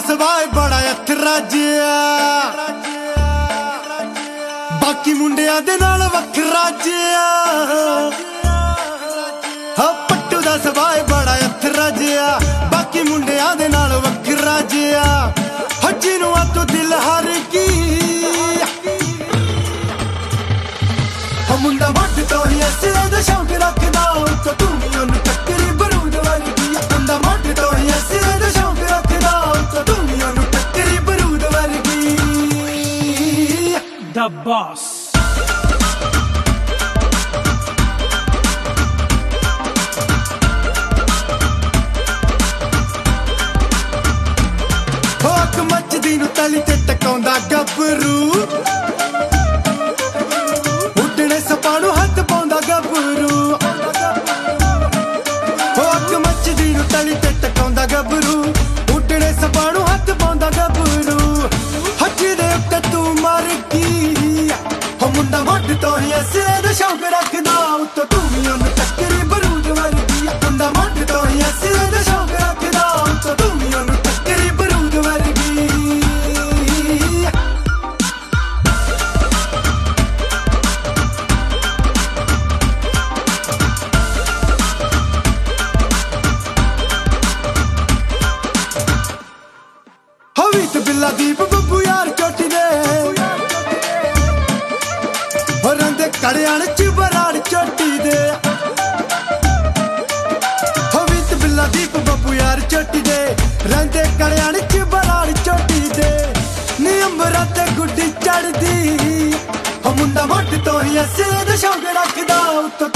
ਸਵਾਏ ਬੜਾ ਅਥਰਾ ਜਿਆ, ਬਾਕੀ ਮੁੰਡਿਆਂ ਦੇ ਨਾਲ ਵੱਖਰਾ ਜਿਆ। ਹਾਂ ਪੱਟੂ ਦਾ ਸਵਾਏ ਬੜਾ ਅਥਰਾ ਜਿਆ, ਬਾਕੀ ਮੁੰਡਿਆਂ ਦੇ ਨਾਲ ਵੱਖਰਾ ਜਿਆ। ਹੱਜੀ ਨੂੰ ਆ ਤੂੰ ਦਿਲ ਹਾਰ ਗਈ, ਹਾਂ ਮੁੰਡਾ ਵੱਢ ਤੋਂ ਹੀ ਅਸਲੇ ਦਾ ਸ਼ੌਂਕ ਰੱਖਦਾ, ਉੱਤੋਂ ਤੂੰ ਵੀ ਉਹਨੂੰ ਟੱਕਰੀ ਬਰੂਦ ਵਰਗੀ। ਮੁੰਡਾ ਵੱਢ ਤੋਂ ਹੀ ਅਸਲੇ ਦਾ ਸ਼ੌਂਕ ਰੱਖਦਾ, ਉੱਤੋਂ ਤੂੰ ਵੀ ਉਹਨੂੰ ਟੱਕਰੀ ਬਰੂਦ ਵਰਗੀ। The Boss। ਹੋਕ ਮੱਚਦੀ ਨੂੰ ਤਲੀ ਤੇ ਟਕਾਉਂਦਾ ਗੱਭਰੂ, ਉੱਡਣੇ ਸਪਾਂ ਨੂੰ ਹੱਥ ਪਾਉਂਦਾ ਗੱਭਰੂ। ਹੋਕ ਮੱਚਦੀ ਨੂੰ ਤਲੀ ਤੇ ਟਕਾਉਂਦਾ ਗੱਭਰੂ, ਉੱਡਣੇ ਸਪਾਂ ਨੂੰ ਹੱਥ ਪਾਉਂਦਾ ਗੱਭਰੂ। ਹੱਜੀ ਦੇ ਉੱਤੇ ਤੂੰ ਮਰ ਗਈ, ਹੋ ਮੁੰਡਾ ਵੱਢ ਤੋਂ ਹੀ ਅਸਲੇ ਦਾ ਸ਼ੌਂਕ ਰੱਖਦਾ, ਉੱਤੋਂ ਤੂੰ ਵੀ ਉਹਨੂੰ ਟੱਕਰੀ ਬਰੂਦ ਵਰਗੀ। ਮੁੰਡਾ ਵੱਢ ਤੋਂ ਹੀ ਅਸਲੇ ਦਾ ਸ਼ੌਂਕ ਰੱਖਦਾ, ਉੱਤੋਂ ਤੂੰ ਵੀ ਉਹਨੂੰ ਟੱਕਰੀ ਬਰੂਦ ਵਰਗੀ। ਹਵੀ ਤੇ ਬਿੱਲਾ ਦੀਪ ਬੱਬੂ ਯਾਰ ਚੋਟੀ ਦੇ, ਹੋ ਰੰਦੇ ਕੜਿਆਣ ਚ ਬਰਾੜ ਚੋਟੀ ਦੇ। ਹਵੀ ਤੇ ਬਿੱਲਾ ਦੀਪ ਬੱਬੂ ਯਾਰ ਚੋਟੀ ਦੇ, ਰੰਦੇ ਕੜਿਆਣ ਚ ਬਰਾੜ ਚੋਟੀ ਦੇ। ਨੀ ਅੰਬਰਾਂ ਤੇ ਗੁੱਡੀ ਚੜਦੀ, ਹੋ ਮੁੰਡਾ ਵੱਢ ਤੋਂ ਹੀ ਅਸਲੇ ਦਾ ਸ਼ੌਂਕ ਰੱਖਦਾ, ਉੱਤੋਂ